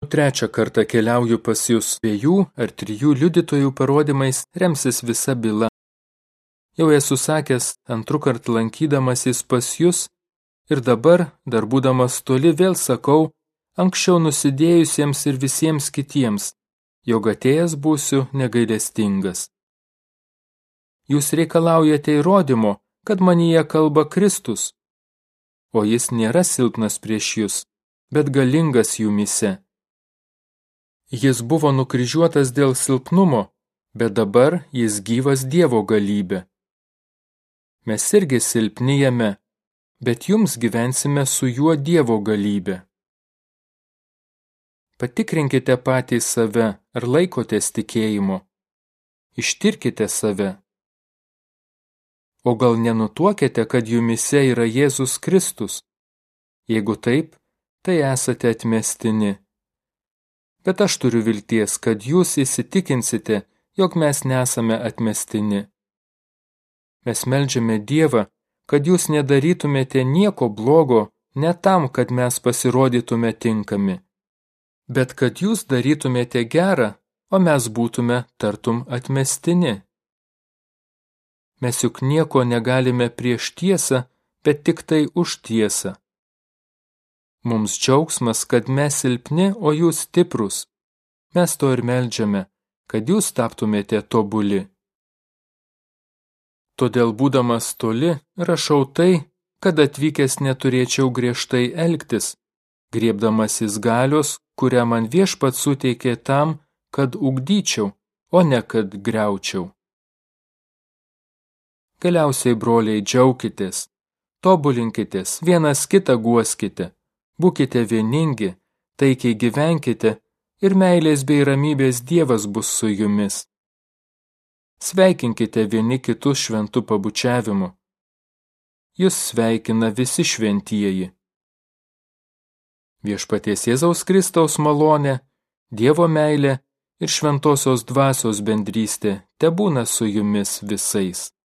trečią kartą keliauju pas jūs, 2 ar 3 liudytojų parodymais remsis visa byla. Jau esu sakęs, 2 kartą lankydamasis pas jūs ir dabar, dar būdamas toli, vėl sakau, anksčiau nusidėjusiems ir visiems kitiems, jog atėjęs būsiu negailestingas. Jūs reikalaujate įrodymo, kad manyje kalba Kristus, o jis nėra silpnas prieš jūs, bet galingas jumyse. Jis buvo nukryžiuotas dėl silpnumo, bet dabar jis gyvas Dievo galybė. Mes irgi silpni jame, bet jums gyvensime su juo Dievo galybė. Patikrinkite patys save, ar laikotės tikėjimo. Ištirkite save. O gal nenutuokėte, kad jumyse yra Jėzus Kristus? Jeigu taip, tai esate atmestini. Bet aš turiu vilties, kad jūs įsitikinsite, jog mes nesame atmestini. Mes meldžiame Dievą, kad jūs nedarytumėte nieko blogo, ne tam, kad mes pasirodytume tinkami, bet kad jūs darytumėte gerą, o mes būtume tartum atmestini. Mes juk nieko negalime prieš tiesą, bet tik tai už tiesą. Mums džiaugsmas, kad mes silpni, o jūs stiprus. Mes to ir meldžiame, kad jūs taptumėte tobuli. Todėl būdamas toli, rašau tai, kad atvykęs neturėčiau griežtai elgtis, griebdamasis galios, kurią man Viešpats suteikė tam, kad ugdyčiau, o ne kad griaučiau. Galiausiai, broliai, džiaukitės, tobulinkitės, vienas kitą guoskite, būkite vieningi, taikiai gyvenkite ir meilės bei ramybės Dievas bus su jumis. Sveikinkite vieni kitus šventu pabučiavimu. Jūs sveikina visi šventieji. Viešpaties Jėzaus Kristaus malonė, Dievo meilė ir šventosios dvasios bendrystė tebūna su jumis visais.